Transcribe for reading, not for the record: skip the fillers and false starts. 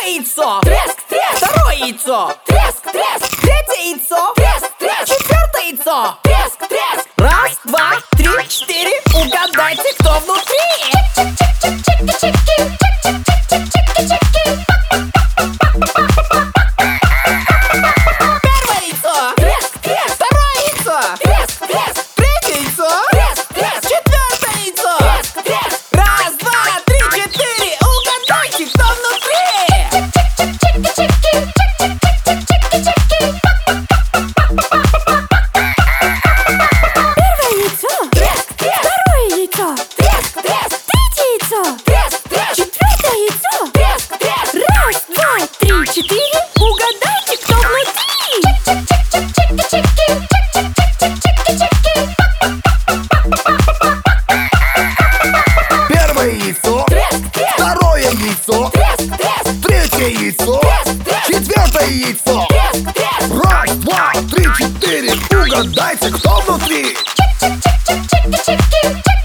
Первое яйцо. Треск, треск. Второе яйцо. Треск, треск. Третье яйцо. Треск, треск. Четвертое яйцо. Треск, треск. Раз, два, три, четыре. Угадайте, кто внутри. Первое яйцо. Треск, треск. Второе яйцо. Треск, треск. Третье яйцо. Треск, треск. Четвертое яйцо. Треск, треск. Раз, два, три, четыре. Угадайте, кто внутри. Первое яйцо. Треск, треск. Второе яйцо. Треск, треск. Третье яйцо. Треск, треск. Четвертое яйцо. Треск, треск. Раз, два, три, четыре. Угадайте, кто внутри. Первое яйцо, Треск, треск. второе яйцо, Треск, треск. третье яйцо, Треск, треск. четвертое яйцо. Треск, треск. Раз, два, три, четыре. Угадайте, кто внутри. Чик-чик-чик-чик-чик-чик-чик.